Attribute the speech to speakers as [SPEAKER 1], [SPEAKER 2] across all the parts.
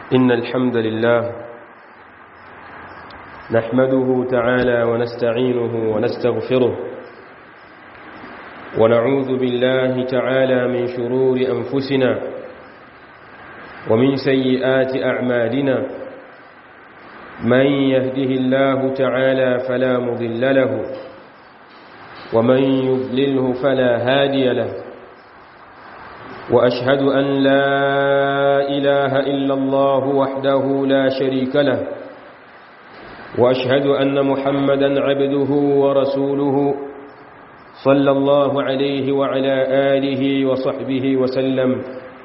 [SPEAKER 1] إن الحمد لله نحمده تعالى ونستعينه ونستغفره ونعوذ بالله تعالى من شرور أنفسنا ومن سيئات أعمالنا من يهده الله تعالى فلا مضل له ومن يضلله فلا هادي له وأشهد أن لا إله إلا الله وحده لا شريك له وأشهد أن محمدًا عبده ورسوله صلى الله عليه وعلى آله وصحبه وسلم.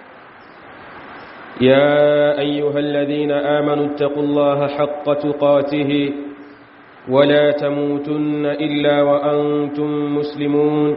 [SPEAKER 1] يا أيها الذين آمنوا اتقوا الله حق تقاته ولا تموتن إلا وأنتم مسلمون.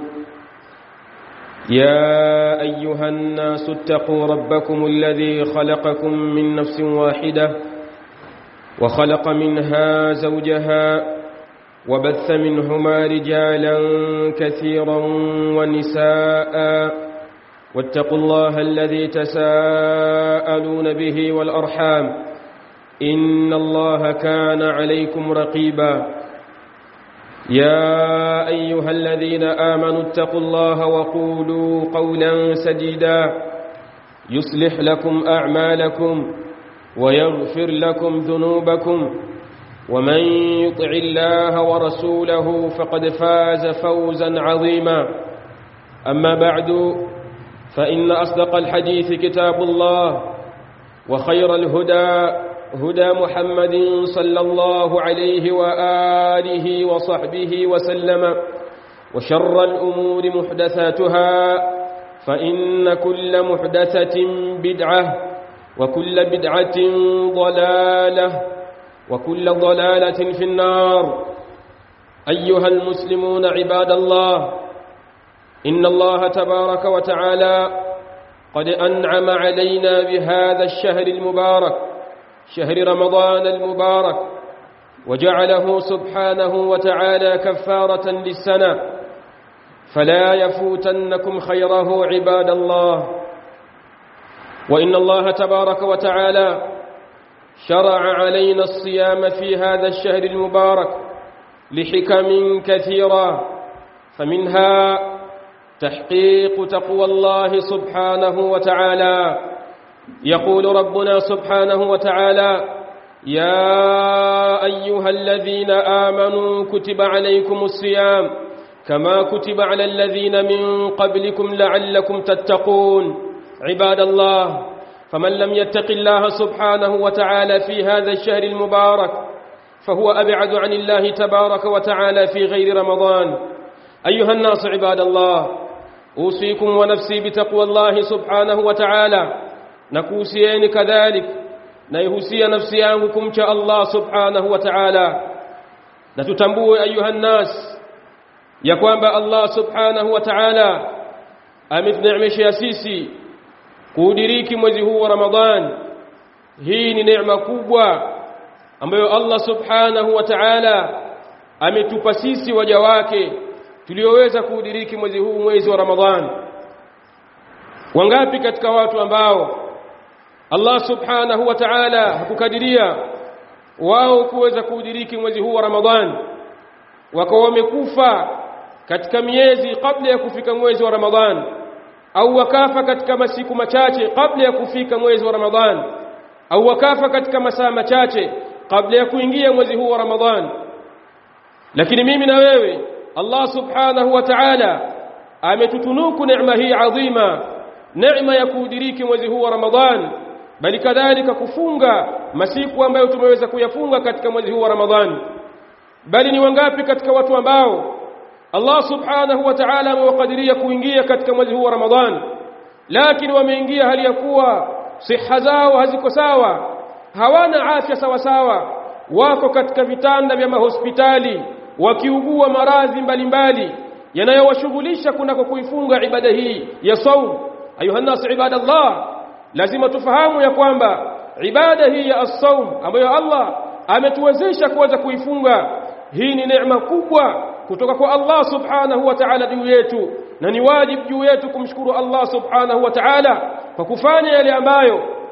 [SPEAKER 1] يا أيها الناس اتقوا ربكم الذي خلقكم من نفس واحدة وخلق منها زوجها وبث منهما رجالا كثيرا ونساء واتقوا الله الذي تساءلون به والأرحام إن الله كان عليكم رقيبا. يا أيها الذين آمنوا اتقوا الله وقولوا قولا سديدا يصلح لكم أعمالكم ويغفر لكم ذنوبكم ومن يطع الله ورسوله فقد فاز فوزا عظيما. أما بعد فإن أصدق الحديث كتاب الله وخير الهدى هدى محمد صلى الله عليه وآله وصحبه وسلم وشر الأمور محدثاتها فإن كل محدثة بدعة وكل بدعة ضلالة وكل ضلالة في النار. أيها المسلمون عباد الله، إن الله تبارك وتعالى قد أنعم علينا بهذا الشهر المبارك شهر رمضان المبارك وجعله سبحانه وتعالى كفارة للسنة، فلا يفوتنكم خيره عباد الله. وإن الله تبارك وتعالى شرع علينا الصيام في هذا الشهر المبارك لحكم كثيرة، فمنها تحقيق تقوى الله سبحانه وتعالى. يقول ربنا سبحانه وتعالى: يا أيها الذين آمنوا كتب عليكم الصيام كما كتب على الذين من قبلكم لعلكم تتقون. عباد الله، فمن لم يتق الله سبحانه وتعالى في هذا الشهر المبارك فهو أبعد عن الله تبارك وتعالى في غير رمضان. أيها الناس عباد الله، أوصيكم ونفسي بتقوى الله سبحانه وتعالى، nakuhusieni kadhalik naihusia nafsi yangu kumcha Allah subhanahu wa ta'ala, na tutambue ayuha nas ya kwamba Allah subhanahu wa ta'ala ametuneemesha sisi kuudiriki mwezi huu wa Ramadhan. Hii ni neema kubwa ambayo Allah subhanahu wa ta'ala ametupa sisi waja wake tulioweza kuudiriki mwezi huu, mwezi wa Ramadhan. Wangapi katika watu ambao Allah subhanahu wa ta'ala hakukadiria wao kuweza kuudiriki mwezi huu wa Ramadhan, wakawa wamekufa katika miezi kabla ya kufika mwezi wa Ramadhan, au wakafa katika masiku machache kabla ya kufika mwezi wa Ramadhan, au wakafa katika masaa machache kabla ya kuingia mwezi huu wa Ramadhan. Lakini mimi na wewe Allah subhanahu wa ta'ala ametutunuku neema hii adhima, neema ya kuudiriki mwezi huu wa Ramadhan, bali kadhalika kufunga masiku ambayo tumeweza kuyafunga katika mwezi huu wa Ramadhan. Bali ni wangapi katika watu ambao Allah subhanahu wa ta'ala amewakadiria kuingia katika mwezi huu wa Ramadhan, lakini wameingia hali ya kuwa siha zao haziko sawa, hawana afya sawa sawa, wako katika vitanda vya mahospitali wakiugua maradhi mbalimbali yanayowashughulisha kunako kuifunga ibada hii ya saum. Ayuha nas ibadallah, lazima tufahamu ya kwamba ibada hii ya as-saum ambayo Allah ametuwezesha kuweza kuifunga, hii ni neema kubwa kutoka kwa Allah subhanahu wa ta'ala juu yetu, na ni wajibu juu yetu kumshukuru Allah subhanahu wa ta'ala kwa kufanya yale ambayo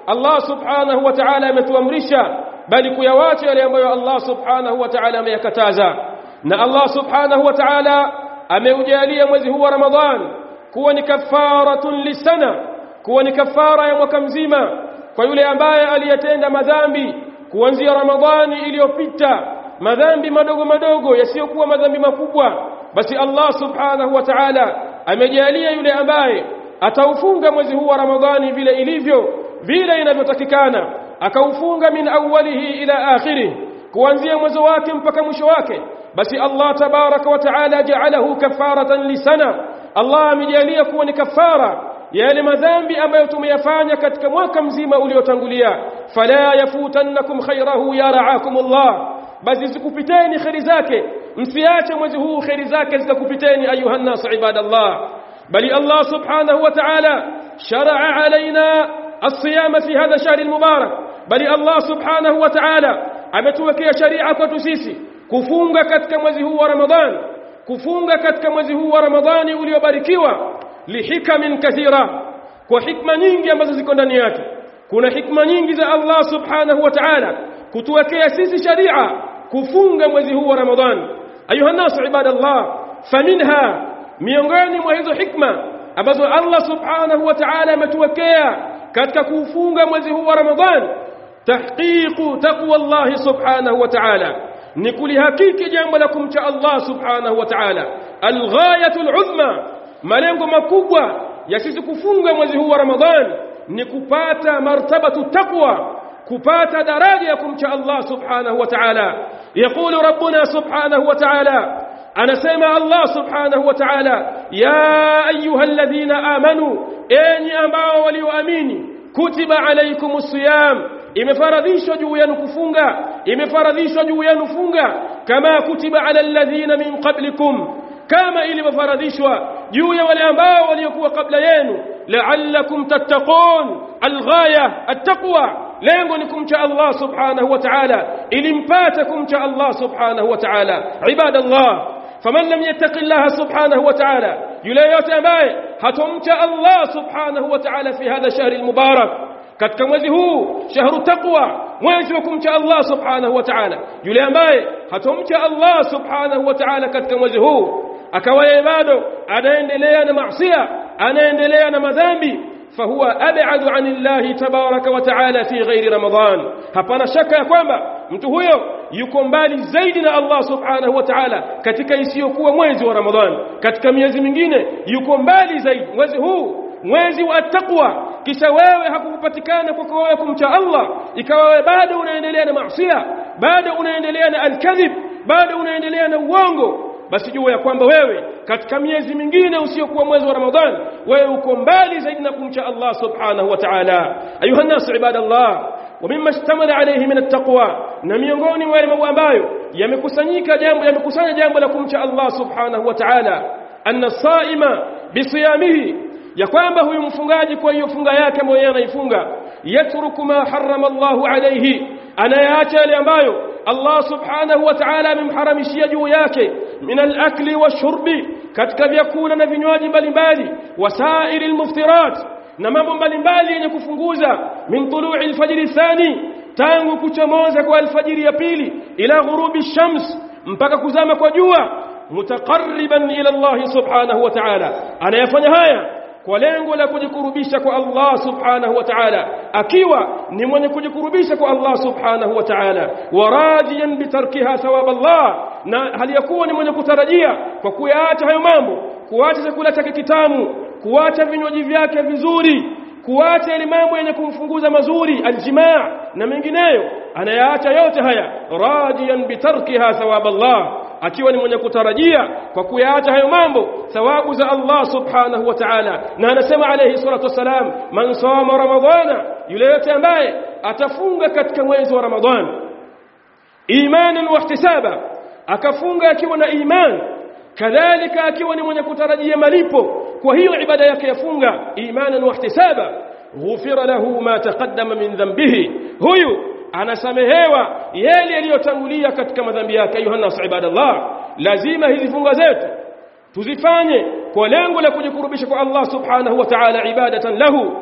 [SPEAKER 1] Allah subhanahu wa ta'ala ametuamrisha, bali kuyawacha yale ambayo Allah subhanahu wa ta'ala ameyakataza. Na Allah subhanahu wa ta'ala ameujalia mwezi huu wa Ramadhan kuwa ni kafaratun lisana, kuwa ni kafara ya mwaka mzima kwa yule ambaye aliyetenda madhambi kuanzia Ramadhani iliyopita, madhambi madogo madogo yasiyokuwa madhambi makubwa. Basi Allah subhanahu wa ta'ala amejalia yule ambaye ataufunga mwezi huu wa Ramadhani vile ilivyo, vile inavyotakikana, akaufunga min awwalihi ila akhirih, kuanzia mwanzo wake mpaka mwisho wake, basi Allah tabaraka wa ta'ala ja'alahu kafaratan lisana. Allah amejalia kuwa ni kafara ya yale madhambi ambayo tumeyafanya katika mwaka mzima uliotangulia. Fala yafutannakum khairahu ya ra'akumullah, basi zikupiteni khairi zake, msiache mwezi huu khairi zake zikupiteni ayuhan nas ibadallah. bali Allah subhanahu wa ta'ala shara'a alaina as-siyama fi hadha shahr al-mubarak, bali Allah subhanahu wa ta'ala ametuwekea sharia kwetu sisi kufunga katika mwezi huu wa Ramadhan, kufunga katika mwezi huu wa Ramadhani uliobarikiwa, lihikamin kathira, kwa hikma nyingi ambazo ziko ndani yake. Kuna hikma nyingi za Allah subhanahu wa ta'ala kutuwekea sisi sharia kufunga mwezi huu wa Ramadhani. Ayuha nasu ibadallah, faminha, miongoni mwa hizo hikma ambazo Allah subhanahu wa ta'ala ametuwekea katika kufunga mwezi huu wa Ramadhani, tahqiqu taqwa Allah subhanahu wa ta'ala, ni kulihakiki jambo la kumcha Allah subhanahu wa ta'ala. Alghayatul uzma, malengo makubwa ya sisi kufunga mwezi huu wa Ramadhani ni kupata martabatu taqwa, kupata daraja ya kumcha Allah subhanahu wa ta'ala. Yaqulu rabbuna subhanahu wa ta'ala, anasema Allah subhanahu wa ta'ala, ya ayyuhalladhina amanu, enyi ambao walioamini, kutiba alaykumus siyam, imefaradhishwa juu yenu kufunga, imefaradhishwa juu yenu funga, kama kutiba ala alladhina min qablikum, kama ilivyofaradhishwa juu ya wale ambao waliokuwa kabla yenu, la'allakum tattaqun. Alghaya attaqwa, lengo ni kumcha Allah subhanahu wa ta'ala, ili mpate kumcha Allah subhanahu wa ta'ala. Ibadallah, faman lam yattaqillaha subhanahu wa ta'ala, yule yote ambaye hatomcha Allah subhanahu wa ta'ala fi hadha shahr almubarak, katika mwezi huu shahru taqwa, mwezi wa kumcha Allah subhanahu wa ta'ala, yule ambaye hatomcha Allah subhanahu wa ta'ala katika mwezi huu, akawa yeye bado anaendelea na maasiya, anaendelea na madhambi, fahuwa ab'adu 'anillahi tabaraka wa ta'ala fi ghairi Ramadhan. Hapana shaka ya kwamba mtu huyo yuko mbali zaidi na Allah subhanahu wa ta'ala katika isiyokuwa mwezi wa Ramadhan. Katika miezi mingine yuko mbali zaidi. Mwezi huu mwezi wa taqwa, kisha wewe hakupatikana kwa wewe kumcha Allah, ikawa wewe bado unaendelea na maasiya, bado unaendelea na al-kadhib, bado unaendelea na uongo, basi jua ya kwamba wewe katika miezi mingine usiokuwa mwezi wa Ramadhan wewe uko mbali zaidi na kumcha Allah subhanahu wa ta'ala. Ayuha nasu ibadallah, wa mimma ishtamala alayhi min at-taqwa, na miongoni mwa mambo ambayo yamekusanya jambo la kumcha Allah subhanahu wa ta'ala, anna saima bisiyamihi, ya kwamba huyu mfungaji kwa hiyo funga yake ambayo anaifunga, yatruku ma harrama Allahu alayhi, anayaacha yale ambayo Allah subhanahu wa ta'ala amemharamishia juu yake, min al-akli wash-shurbi, katika vyakula na vinywaji mbalimbali, wasairi al-muftirat, na mambo mbalimbali yenye kufunguza, min tulu'i al-fajr thani, tangu kuchomoza kwa alfajiri ya pili, ila ghurubi ash-shams, mpaka kuzama kwa jua, mutaqarriban ila Allah subhanahu wa ta'ala, anayafanya haya kwa lengo la kujikurubisha kwa Allah subhanahu wa ta'ala, akiwa ni mwenye kujikurubisha kwa Allah subhanahu wa ta'ala, warajiyan bitarkiha thawab Allah, na hali yakuwa ni mwenye kutarajia kwa kuyaacha hayo mambo, kuacha chakula chake kitamu, kuacha vinywaji vyake vizuri, kuacha ile mambo yenye kumfunguza mazuri, aljimaa na mengineyo, anayaacha yote haya, rajiyan bitarkiha thawab Allah, akiwa ni mwenye kutarajia kwa kuyaacha hayo mambo thawabu za Allah subhanahu wa ta'ala. Na anasema alayhi salatu wasalam, man sama ramadhana, yule yote ambaye atafunga katika mwezi wa Ramadhan imanan wa ihtisaba, akafunga akiwa na iman, kadhalika akiwa ni mwenye kutarajia malipo kwa hiyo ibada yake ya funga, imanan wa ihtisaba, ghufira lahu ma taqaddama min dhanbihi, huyu anasamehewa yale yaliyotangulia katika madhambi yake. Ayuha nas ibadallah, lazima hizi funga zetu tuzifanye kwa lengo la kujikurubisha kwa Allah subhanahu wa ta'ala, ibadatan lahu,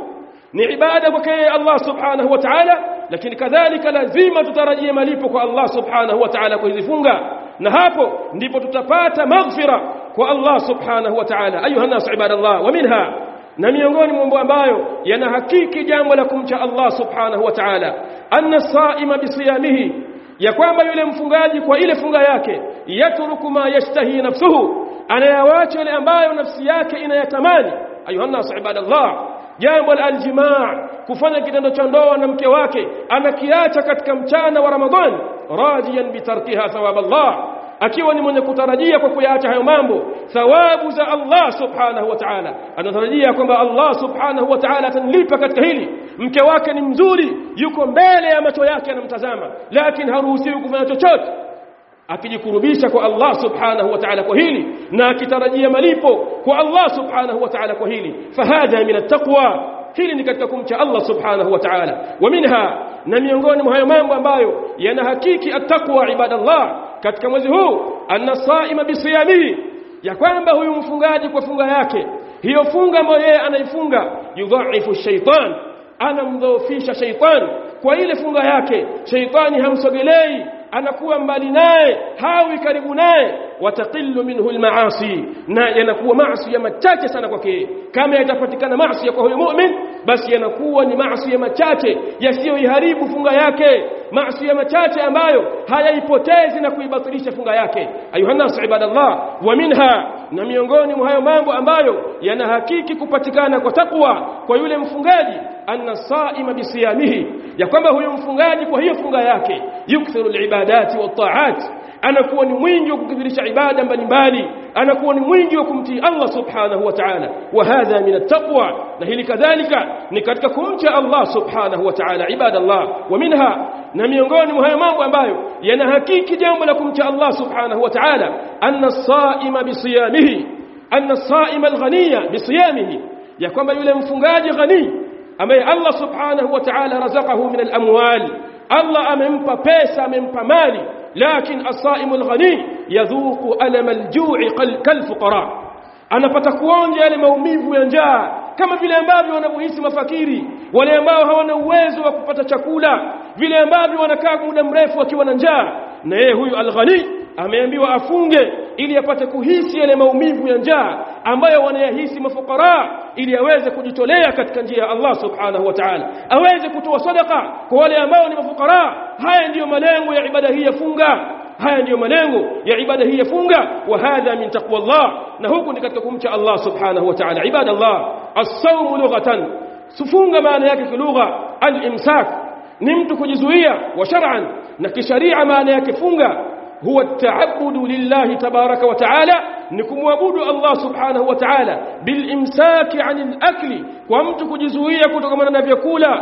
[SPEAKER 1] ni ibada kwake Allah subhanahu wa ta'ala, lakini kadhalika lazima tutarajie malipo kwa Allah subhanahu wa ta'ala kwa hizi funga, na hapo ndipo tutapata maghfira kwa Allah subhanahu wa ta'ala. Ayuha nas ibadallah, wa minha, na miongoni mwa mambo ambayo yanahakiki jambo la kumcha Allah subhanahu wa ta'ala, anna as-saima bisiyamihi, ya kwamba yule mfungaji kwa ile funga yake, yatruku ma yashtahi nafsuhu, anayawacha yale ambayo nafsi yake inayatamani. Ayuha nas ibadallah, jambo la aljimaa, kufanya kitendo cha ndoa na mke wake, anakiacha katika mchana wa Ramadhani, rajiyan bitarkiha thawab Allah, akiwa ni mwenye kutarajia kwa kuyaacha hayo mambo thawabu za Allah subhanahu wa ta'ala. Anatarajia kwamba Allah subhanahu wa ta'ala atanilipa katika hili. Mke wake ni mzuri, yuko mbele ya macho yake anamtazama, lakini haruhusiwi kufanya chochote, akijikurubisha kwa Allah subhanahu wa ta'ala kwa hili, na akitarajia malipo kwa Allah subhanahu wa ta'ala kwa hili. Fahadha min at-taqwa, hili ni katika kumcha Allah subhanahu wa ta'ala. Wa minha, na miongoni mwa hayo mambo ambayo yanahakiki at-taqwa ibadallah katika mwezi huu, anna saima bisiyamihi, ya kwamba huyu mfungaji kwa funga yake, hiyo funga ambayo yeye anaifunga, yudhaifu shaytan, anamdhoofisha shaytan kwa ile funga yake. Shaytani hamsogelei, anakuwa mbali naye, hawi karibu naye. Wataqillu minhu almaasi, na yanakuwa maasi ya machache sana kwake. Kama yatapatikana maasi kwa huyo mu'min, basi yanakuwa ni maasi ya machache yasiyoiharibu funga yake, maasi ya machache ambayo hayaipotezi na kuibatilisha funga yake. Ayuha nas ibadallah, wa minha, na miongoni mwa hayo mambo ambayo yanahakiki kupatikana kwa takwa kwa yule mfungaji, anna saima bisiyamihi, ya kwamba huyo mfungaji kwa hiyo funga yake, yukthiru alibadati wat-ta'at, anakuwa ni mwingi wa kukithirisha ibada mbalimbali, anakuwa ni mwingi wa kumtii Allah subhanahu wa ta'ala. Wa hadha min at-taqwa, na hili kadhalika ni katika kumcha Allah subhanahu wa ta'ala ibadallah. Wa minha, na miongoni mwa hayo mambo ambayo yanahakiki jambo la kumcha Allah subhanahu wa ta'ala, anna as-saima bisiyamihi, anna as-saima al-ghaniya bisiyamihi, ya kwamba yule mfungaji ghani ambaye Allah subhanahu wa ta'ala razaqahu min al-amwal, Allah amempa pesa, amempa mali, lakini as-saimu al-ghani yadhuqu alama al-ju'i kal-fuqara, anapata kuonja yale maumivu ya njaa kama vile ambavyo wanavyohisi mafakiri, wale ambao hawana uwezo wa kupata chakula, vile ambavyo wanakaa muda mrefu wakiwa na njaa. Na yeye huyu al-ghani ameambiwa afunge ili apate kuhisi yale maumivu ya njaa ambayo wanayahisi mafukara, ili aweze kujitolea katika njia ya Allah subhanahu wa ta'ala, aweze kutoa sadaka kwa wale ambao ni mafukara. Haya ndiyo malengo ya ibada hii ya funga, haya ndiyo malengo ya ibada hii ya funga. Wa hadha min taqwa Allah, na huku ni katika kumcha Allah subhanahu wa ta'ala ibadallah. As-sawmu lughatan, sufunga maana yake kilugha al-imsak, ni mtu kujizuia, wa shar'an, na kisharia maana yake funga huwa at-ta'abbudu lillahi tabaraka wa ta'ala, ni kumwabudu Allah subhanahu wa ta'ala bil imsaki 'anil akli, kwa mtu kujizuia kutokana na vyakula,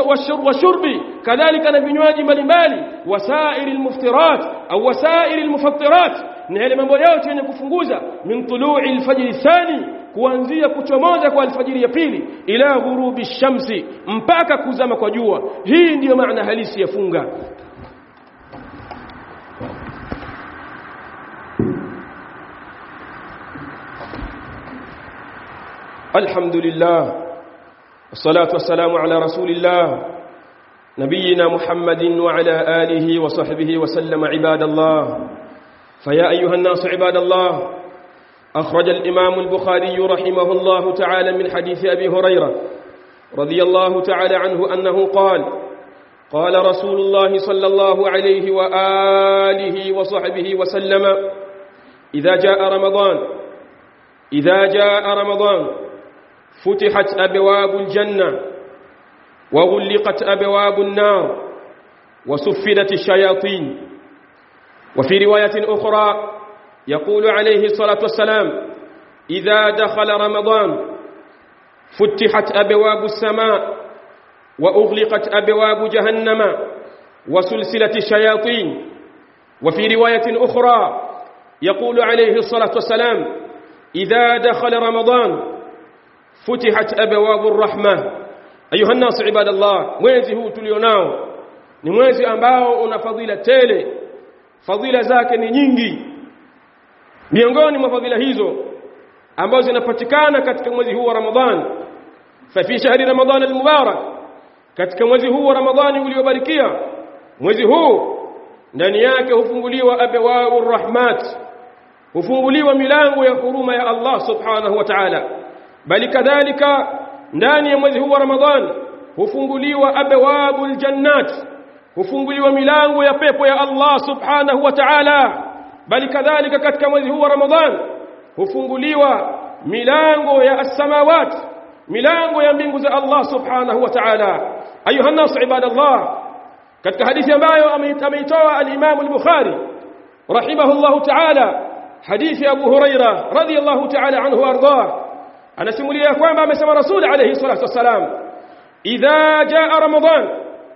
[SPEAKER 1] wa shurbi, kadhalika na vinywaji mbalimbali, wasairil muftirat au wasairil mufattirat, na yale mambo yote yenye kufunguza, min tulu'i al-fajr thani, kuanzia kuchomoza kwa alfajiri ya pili, ila ghurubi shamsi, mpaka kuzama kwa jua. Hii ndiyo maana halisi ya funga. الحمد لله والصلاة والسلام على رسول الله نبينا محمد وعلى آله وصحبه وسلم. عباد الله، فيا أيها الناس عباد الله، أخرج الإمام البخاري رحمه الله تعالى من حديث أبي هريرة رضي الله تعالى عنه أنه قال: قال رسول الله صلى الله عليه وآله وصحبه وسلم: إذا جاء رمضان فتحت أبواب الجنة وغلقت أبواب النار وصفدت الشياطين. وفي رواية أخرى يقول عليه الصلاة والسلام: إذا دخل رمضان فتحت أبواب السماء وأغلقت أبواب جهنم وسلسلة الشياطين. وفي رواية أخرى يقول عليه الصلاة والسلام: إذا دخل رمضان فتحت أبواب الرحمة. أيها الناس عباد الله، mwezi huu tulionao ni mwezi ambao una fadhila tele, fadhila zake ni nyingi. Miongoni mwa fadhila hizo ambazo zinapatikana katika mwezi huu wa Ramadhani fa fi shahri ramadan al-mubarak, katika mwezi huu wa Ramadhani uliobarikia, mwezi huu ndani yake hufunguliwa abwaabur rahmat, hufunguliwa milango ya huruma ya Allah subhanahu wa ta'ala. Bali kadhalika ndani ya mwezi huu wa Ramadhani hufunguliwa abwaabul jannat, hufunguliwa milango ya pepo ya Allah subhanahu wa ta'ala. Bali kadhalika katika mwezi huu wa Ramadhani hufunguliwa milango ya as-samawat, milango ya mbingu za Allah subhanahu wa ta'ala. Ayuha nas ibadallah, katika hadithi ambayo ameitoa al-Imam al-Bukhari rahimahullahu ta'ala, hadithi Abu Huraira radhiyallahu ta'ala anhu arda, anasimulia kwamba amesema Rasul alayhi salatu wasalam, idha jaa Ramadan,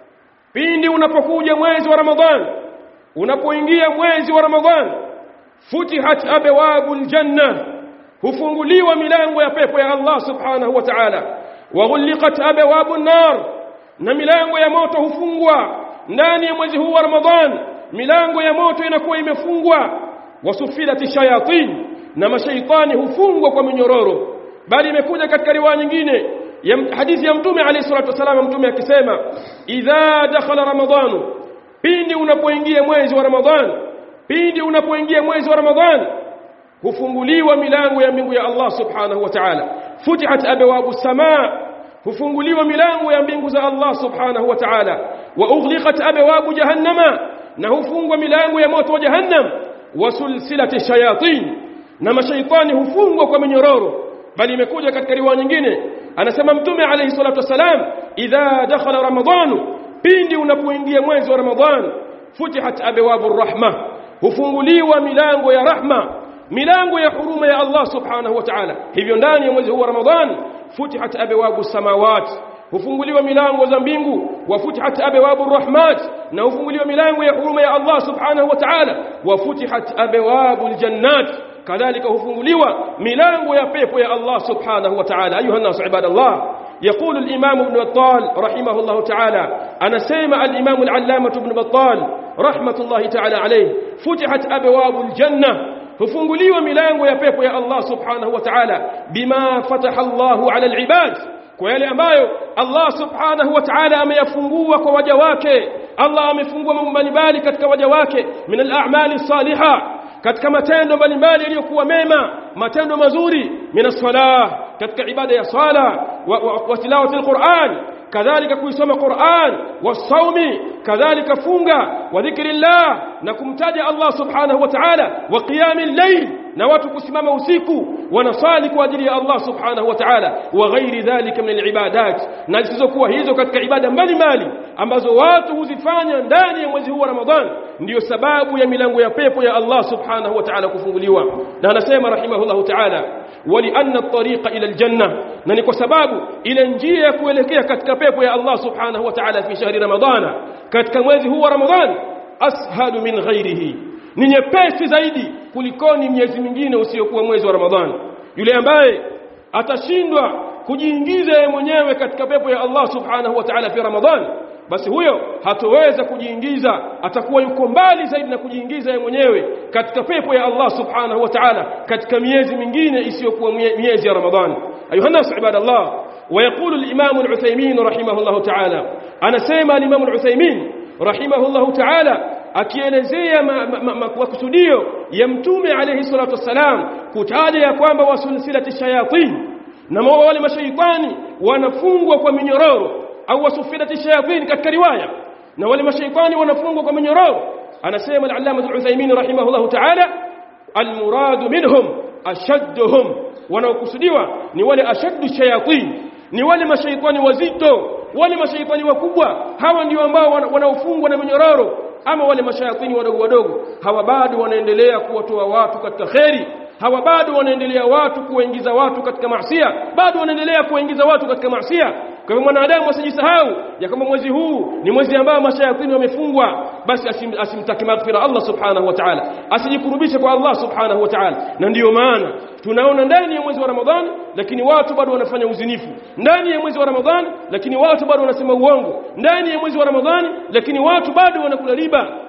[SPEAKER 1] pindi unapokuja mwezi wa Ramadhan, unapoingia mwezi wa Ramadhan, futihat abwaabul janna, hufunguliwa milango ya pepo ya Allah subhanahu wa ta'ala, wa ghulqat abwaabun nar, na milango ya moto hufungwa ndani ya mwezi huu wa Ramadhan, milango ya moto inakuwa imefungwa, wasufilati shayatin, na mashaitani hufungwa kwa minyororo. Bali imekuja katika riwaya nyingine ya hadithi ya Mtume alayhi salatu wasallam, Mtume akisema, idha dakhala Ramadhan, pindi unapoingia mwezi wa Ramadhan, pindi unapoingia mwezi wa Ramadhan hufunguliwa milango ya mbingu ya Allah subhanahu wa ta'ala, futihat abwaabus samaa, hufunguliwa milango ya mbingu za Allah subhanahu wa ta'ala, wa ughliqat abwaabu jahannama, na hufungwa milango ya moto wa jahannam, wa sulsilati shayatin, na mashaitani hufungwa kwa minyororo. Bali imekuja katika riwaya nyingine anasema Mtume alayhi salatu wasalam, idha dakhala Ramadhan, pindi unapoingia mwezi wa Ramadhan, futihat abwaabur rahma, hufunguliwa milango ya rahma, milango ya huruma ya Allah subhanahu wa ta'ala. Hivyo ndani ya mwezi huu wa Ramadhan futihat abwaabus samawat, hufunguliwa milango za mbingu, wa futihat abwaabur rahmat, na hufunguliwa milango ya huruma ya Allah subhanahu wa ta'ala, wa futihat abwaabul jannat, kadhalika hufunguliwa milango ya pepo ya Allah subhanahu wa ta'ala. Ayuha nas ibadallah, يقول الإمام ابن بطال رحمه الله تعالى، أنا سيما الإمام العلامة ابن بطال رحمة الله تعالى عليه، فتحت أبواب الجنة، hufunguliwa milango ya pepo ya Allah subhanahu wa ta'ala, bima fataha Allahu ala al-ibad, kwa yale ambayo Allah subhanahu wa ta'ala ameyafungua kwa waja wake. Allah amefungua mambo mbalimbali katika waja wake, min al-a'mali salihah, katika matendo mbalimbali yaliyokuwa mema, matendo mazuri, min as-salah, katika ibada ya sala, wa tilawati al-Qur'an, kadhalika kuisoma Qur'an, was-sawmi, kadhalika funga, wa dhikrillah, na kumtaja Allah subhanahu wa ta'ala, wa qiyamil layl, na watu kusimama usiku wanasali kwa ajili ya Allah subhanahu wa ta'ala, wa ghairi dhalika min al-ibadat, na zisizokuwa hizo katika ibada mbalimbali ambazo watu huzifanya ndani ya mwezi huu wa Ramadhan, ndiyo sababu ya milango ya pepo ya Allah subhanahu wa ta'ala kufunguliwa. Na anasema rahimahullahu ta'ala, wali anna at-tariqa ila al-janna, na ni kwa sababu ile njia ya kuelekea katika pepo ya Allah subhanahu wa ta'ala fi shahri ramadhana, katika mwezi huu wa Ramadhan, ashalu min ghairihi, ni nyepesi zaidi kulikoni miezi mingine usiokuwa mwezi wa Ramadhan. Yule ambaye atashindwa kujiingiza yeye mwenyewe katika pepo ya Allah subhanahu wa ta'ala fi Ramadhan, basi huyo hatoweza kujiingiza, atakuwa yuko mbali zaidi na kujiingiza yeye mwenyewe katika pepo ya Allah subhanahu wa ta'ala katika miezi mingine isiyokuwa miezi ya Ramadhan. Ayuha nas ibadallah, ويقول الإمام العثيمين رحمه الله تعالى، أنا سيما الإمام العثيمين رحمه الله تعالى akielezea makusudio ya Mtume alayhi salatu wasalam kutaja ya kwamba wasulsilati shayatin, na wale mashaitani wanafungwa kwa minyororo, au wasufilati shayatin katika riwaya, na wale mashaitani wanafungwa kwa minyororo. Anasema al-Allama al-Uthaymeen rahimahullah ta'ala, al-muradu minhum ashadduhum, wanaokusudiwa ni wale ashaddu shayatin, ni wale mashaitani wazito, wale mashaitani wakubwa. Hawa ndio ambao wanaofungwa na minyororo. Ama wale mashayatini wadogo wadogo, hawa bado wanaendelea kuwatoa watu katika kheri, hawa bado wanaendelea watu kuingiza watu katika maasiya, bado wanaendelea kuingiza watu katika maasiya. Kwa hivyo mwanadamu asijisahau ya kama mwezi huu ni mwezi ambao mashayatini wamefungwa, basi asimtaki maghfira Allah subhanahu wa ta'ala, asijikurubishe kwa Allah subhanahu wa ta'ala. Na ndiyo maana tunaona ndani ya mwezi wa Ramadhani lakini watu bado wanafanya uzinifu, ndani ya mwezi wa Ramadhani lakini watu bado wanasema uongo, ndani ya mwezi wa Ramadhani lakini watu bado wanakula riba,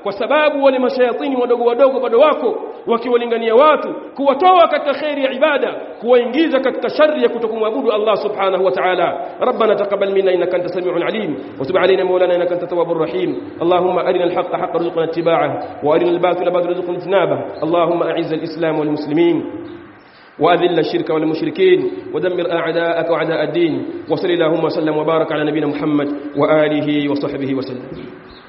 [SPEAKER 1] kwa sababu wale mashayatini wadogo wadogo bado wako wakiwalingania watu kuwatoa katika khairi ya ibada, kuwaingiza katika shari ya kutokumwabudu Allah subhanahu wa ta'ala. Rabbana taqabbal minna innaka antas samiul alim wa tub alayna mawlana innaka antat tawwabur rahim. Allahumma arina al-haqqa haqqan warzuqna ittiba'ahu wa arina al-batila batilan warzuqna ijtinabahu. Allahumma a'izz al-islam wal muslimin وأذل الشرك والمشركين ودمر أعداءك وأعداء الدين. وصلى اللهم وسلم وبارك على نبينا محمد وآله وصحبه وسلم.